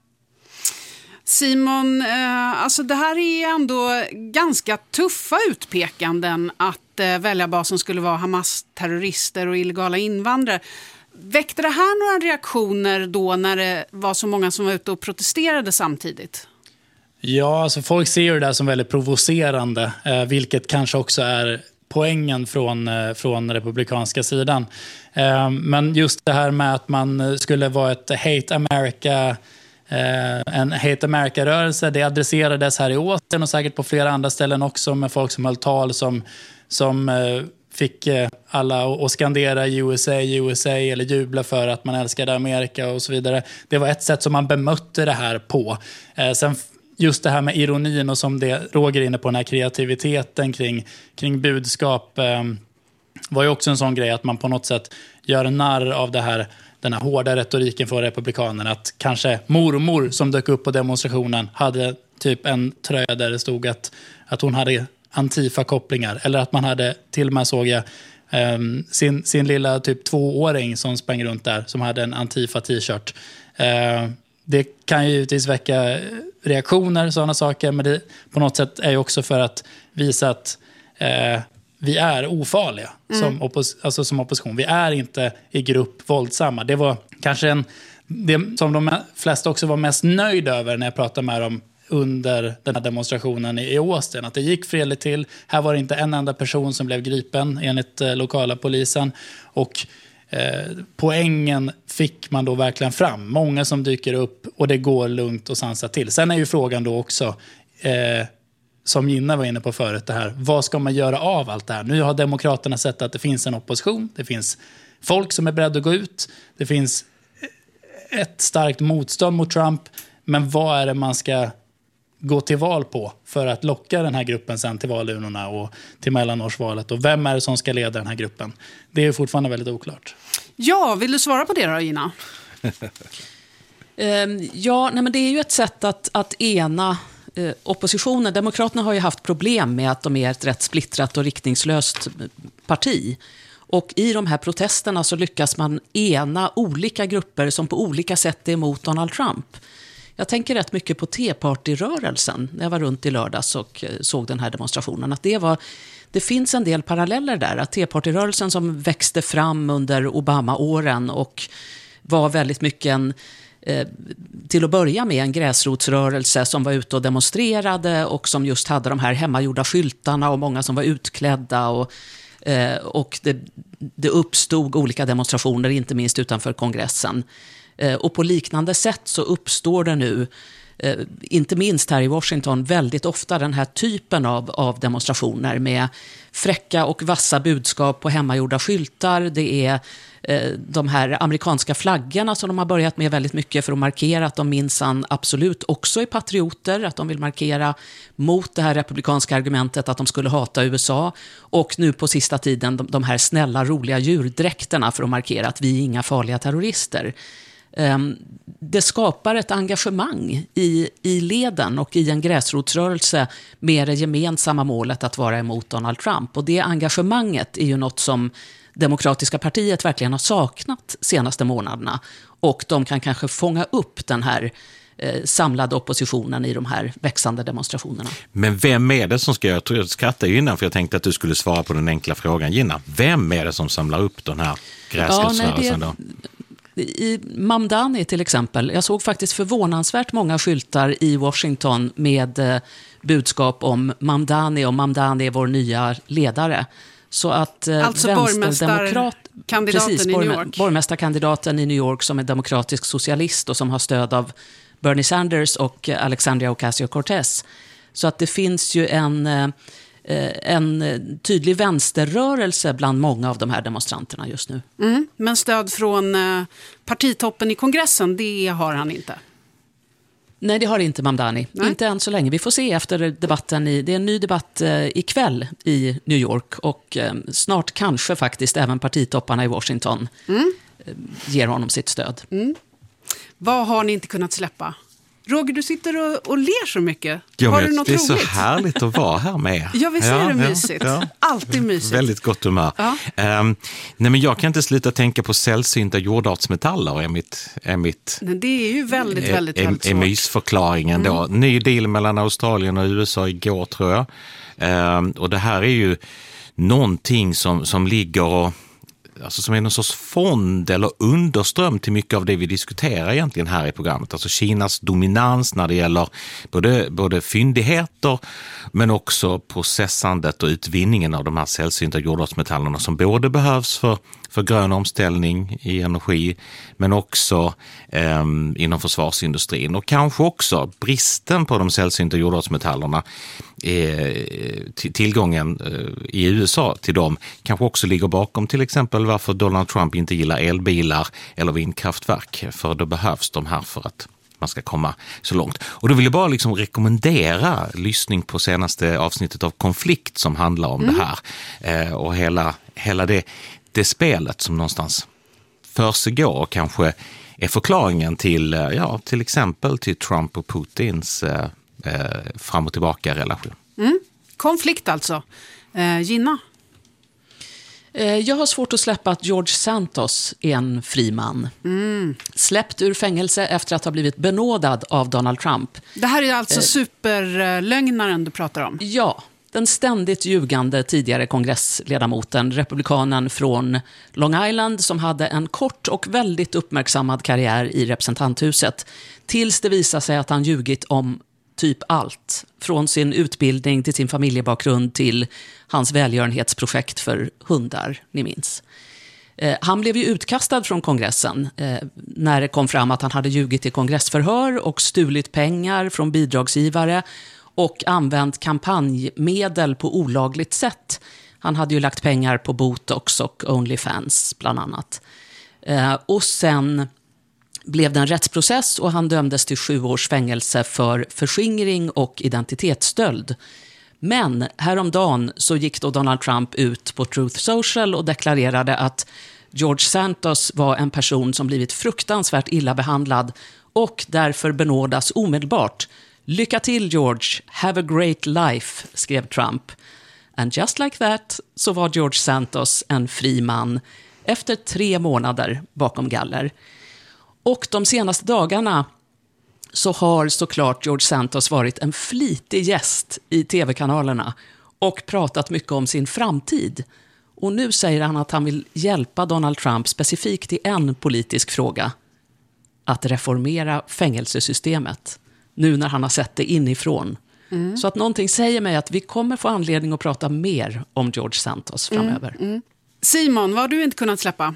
Simon, eh, alltså det här är ändå ganska tuffa utpekanden att eh, väljarbasen skulle vara Hamas-terrorister och illegala invandrare. Väckte det här några reaktioner då när det var så många som var ute och protesterade samtidigt? Ja, alltså folk ser ju det där som väldigt provocerande, eh, vilket kanske också är poängen från, eh, från republikanska sidan. Eh, men just det här med att man skulle vara ett Hate America... Uh, en Hate America-rörelse, det adresserades här i Austin och säkert på flera andra ställen också med folk som höll tal som, som uh, fick uh, alla att skandera U S A, U S A eller jubla för att man älskade Amerika och så vidare. Det var ett sätt som man bemötte det här på. Uh, sen just det här med ironin och som det Roger är inne på, den här kreativiteten kring, kring budskap um, var ju också en sån grej att man på något sätt gör en narr av det här, den här hårda retoriken för republikanerna, att kanske mormor som dök upp på demonstrationen hade typ en tröja där det stod att, att hon hade Antifa-kopplingar, eller att man hade till och med såg jag um, sin, sin lilla typ tvååring som sprang runt där som hade en Antifa-t-shirt. Uh, det kan ju givetvis väcka reaktioner, sådana saker, men det på något sätt är ju också för att visa att uh, vi är ofarliga mm. som, oppos- alltså som opposition. Vi är inte i grupp våldsamma. Det var kanske en, det som de flesta också var mest nöjda över när jag pratade med dem under den här demonstrationen i Austin. Att det gick fredligt till. Här var det inte en enda person som blev gripen enligt eh, lokala polisen. Och eh, poängen fick man då verkligen fram. Många som dyker upp och det går lugnt och sansat till. Sen är ju frågan då också... Eh, som Gina var inne på förut, det här, vad ska man göra av allt det här? Nu har demokraterna sett att det finns en opposition, det finns folk som är beredda att gå ut, det finns ett starkt motstånd mot Trump, men vad är det man ska gå till val på för att locka den här gruppen sen till valurnorna och till mellanårsvalet, och vem är det som ska leda den här gruppen? Det är fortfarande väldigt oklart. Ja, vill du svara på det då, Gina? um, ja, nej, men det är ju ett sätt att, att ena Eh, oppositionen. Demokraterna har ju haft problem med att de är ett rätt splittrat och riktningslöst parti. Och i de här protesterna så lyckas man ena olika grupper som på olika sätt är emot Donald Trump. Jag tänker rätt mycket på Tea-party-rörelsen när jag var runt i lördags och såg den här demonstrationen. Att det, var, det finns en del paralleller där. Att Tea-party-rörelsen som växte fram under Obama-åren och var väldigt mycket en till att börja med en gräsrotsrörelse som var ute och demonstrerade och som just hade de här hemmagjorda skyltarna och många som var utklädda och, och det, det uppstod olika demonstrationer, inte minst utanför kongressen. Och på liknande sätt så uppstår det nu, inte minst här i Washington, väldigt ofta den här typen av, av demonstrationer med fräcka och vassa budskap på hemmagjorda skyltar. Det är de här amerikanska flaggorna som de har börjat med väldigt mycket för att markera att de minsann absolut också är patrioter, att de vill markera mot det här republikanska argumentet att de skulle hata U S A, och nu på sista tiden de, de här snälla, roliga djurdräkterna för att markera att vi är inga farliga terrorister. Det skapar ett engagemang i, i leden och i en gräsrotsrörelse med det gemensamma målet att vara emot Donald Trump, och det engagemanget är ju något som Demokratiska partiet verkligen har saknat senaste månaderna, och de kan kanske fånga upp den här eh, samlade oppositionen i de här växande demonstrationerna. Men vem är det som ska, jag skratta innan för jag tänkte att du skulle svara på den enkla frågan, Gina. Vem är det som samlar upp den här gräsrotsrörelsen ja, då? I Mamdani till exempel, jag såg faktiskt förvånansvärt många skyltar i Washington med eh, budskap om Mamdani, och Mamdani är vår nya ledare. Så att eh, alltså borgmästarkandidaten i New York. Borgmästarkandidaten i New York som är demokratisk socialist och som har stöd av Bernie Sanders och Alexandria Ocasio-Cortez. Så att det finns ju en, eh, en tydlig vänsterrörelse bland många av de här demonstranterna just nu. Mm, men stöd från eh, partitoppen i kongressen, det har han inte. Nej, det har inte Mamdani. Nej. Inte än så länge. Vi får se efter debatten. I, det är en ny debatt eh, ikväll i New York och eh, snart kanske faktiskt även partitopparna i Washington mm. eh, ger honom sitt stöd. Mm. Vad har ni inte kunnat släppa? Roger, du sitter och, och ler så mycket. Ja, har du något det är roligt? Så härligt att vara här med. Ja, visst är ja, det mysigt. Ja, ja. Alltid mysigt. Väldigt gott humör. Ja. Um, nej, men jag kan inte sluta tänka på sällsynta jordartsmetaller är mitt, är mitt nej, det är ju väldigt, är, väldigt, är, väldigt är mysförklaringen mm. då. Ny deal mellan Australien och U S A igår, tror jag. Um, och det här är ju någonting som, som ligger och alltså som är någon sorts fond eller underström till mycket av det vi diskuterar egentligen här i programmet. Alltså Kinas dominans när det gäller både, både fyndigheter men också processandet och utvinningen av de här sällsynta jordartsmetallerna som både behövs för, för grön omställning i energi men också eh, inom försvarsindustrin. Och kanske också bristen på de sällsynta jordartsmetallerna, eh, tillgången eh, i U S A till dem kanske också ligger bakom till exempel varför Donald Trump inte gillar elbilar eller vindkraftverk, för då behövs de här för att man ska komma så långt. Och då vill jag bara liksom rekommendera lyssning på senaste avsnittet av Konflikt som handlar om mm. det här eh, och hela, hela det, det spelet som någonstans försiggår och kanske är förklaringen till, ja, till exempel till Trump och Putins eh, eh, fram och tillbaka relation. Mm. Konflikt alltså. Eh, Gina? Jag har svårt att släppa att George Santos är en fri man. Mm. Släppt ur fängelse efter att ha blivit benådad av Donald Trump. Det här är alltså eh, superlögnaren du pratar om? Ja, den ständigt ljugande tidigare kongressledamoten, republikanen från Long Island som hade en kort och väldigt uppmärksammad karriär i representanthuset. Tills det visade sig att han ljugit om typ allt. Från sin utbildning till sin familjebakgrund till hans välgörenhetsprojekt för hundar, ni minns. Eh, han blev ju utkastad från kongressen eh, när det kom fram att han hade ljugit i kongressförhör och stulit pengar från bidragsgivare och använt kampanjmedel på olagligt sätt. Han hade ju lagt pengar på Botox och OnlyFans bland annat. Eh, och sen blev det en rättsprocess och han dömdes till sju års fängelse för förskingring och identitetsstöld. Men häromdagen så gick då Donald Trump ut på Truth Social och deklarerade att George Santos var en person som blivit fruktansvärt illa behandlad och därför benådas omedelbart. Lycka till George, have a great life, skrev Trump. And just like that så var George Santos en fri man efter tre månader bakom galler. Och de senaste dagarna så har såklart George Santos varit en flitig gäst i tv-kanalerna och pratat mycket om sin framtid. Och nu säger han att han vill hjälpa Donald Trump specifikt i en politisk fråga. Att reformera fängelsesystemet. Nu när han har sett det inifrån. Mm. Så att någonting säger mig att vi kommer få anledning att prata mer om George Santos framöver. Mm. Mm. Simon, vad har du inte kunnat släppa?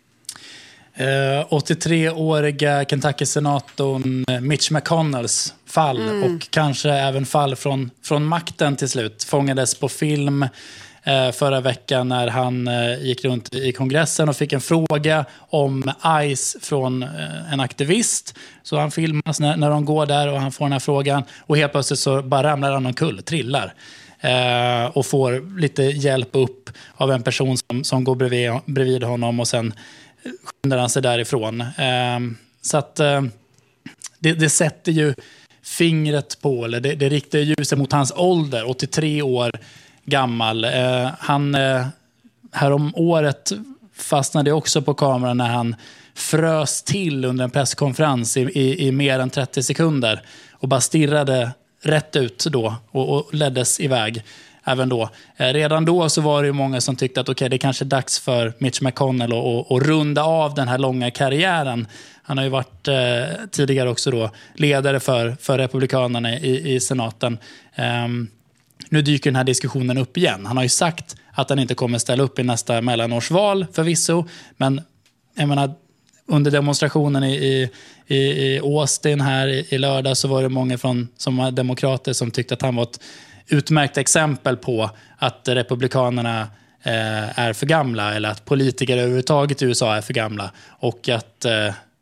Uh, åttiotre-åriga Kentucky-senatorn Mitch McConnells fall mm. och kanske även fall från, från makten till slut fångades på film uh, förra veckan när han uh, gick runt i kongressen och fick en fråga om ICE från uh, en aktivist. Så han filmas när, när de går där och han får den här frågan och helt plötsligt så bara ramlar han omkull, trillar. Uh, och får lite hjälp upp av en person som, som går bredvid, bredvid honom och sen skyndar han sig därifrån. Uh, så att uh, det, det sätter ju fingret på, eller det, det riktar ljuset mot hans ålder, åttiotre år gammal. Uh, han uh, härom året fastnade också på kameran när han frös till under en presskonferens i, i, i mer än trettio sekunder och bara stirrade rätt ut då och, och leddes iväg även då. Eh, redan då så var det ju många som tyckte att okay, det är kanske är dags för Mitch McConnell att och, och runda av den här långa karriären. Han har ju varit eh, tidigare också då ledare för, för republikanerna i, i senaten. Eh, nu dyker den här diskussionen upp igen. Han har ju sagt att han inte kommer ställa upp i nästa mellanårsval förvisso, men jag menar, under demonstrationen i, i, i Austin här i, i lördag så var det många från, som var demokrater som tyckte att han var ett utmärkt exempel på att republikanerna eh, är för gamla eller att politiker överhuvudtaget i U S A är för gamla och att eh,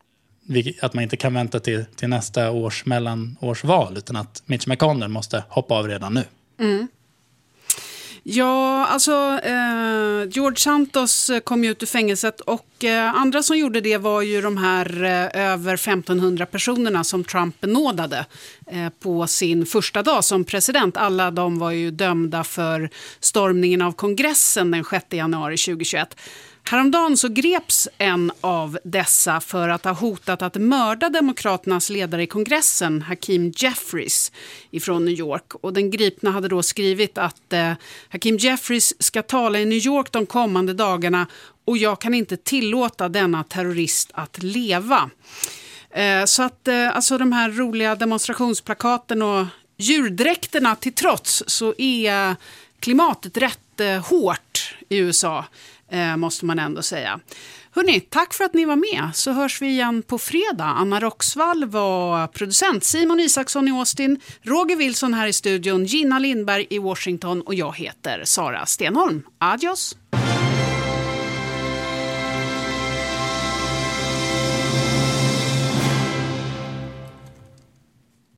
att man inte kan vänta till, till nästa års mellanårsval, utan att Mitch McConnell måste hoppa av redan nu. Mm. Ja, alltså eh, George Santos kom ut ur fängelset och eh, andra som gjorde det var ju de här eh, över femtonhundra personerna som Trump benådade eh, på sin första dag som president. Alla de var ju dömda för stormningen av kongressen den sjätte januari tjugohundratjugoett. Häromdagen så greps en av dessa för att ha hotat att mörda demokraternas ledare i kongressen, Hakeem Jeffries ifrån New York. Och den gripna hade då skrivit att eh, Hakeem Jeffries ska tala i New York de kommande dagarna och jag kan inte tillåta denna terrorist att leva. Eh, så att eh, alltså de här roliga demonstrationsplakaten och djurdräkterna till trots så är klimatet rätt eh, hårt i U S A. Eh, måste man ändå säga. Hörrni, tack för att ni var med. Så hörs vi igen på fredag. Anna Roxvall var producent, Simon Isaksson i Austin, Roger Wilson här i studion, Gina Lindberg i Washington och jag heter Sara Stenholm. Adios!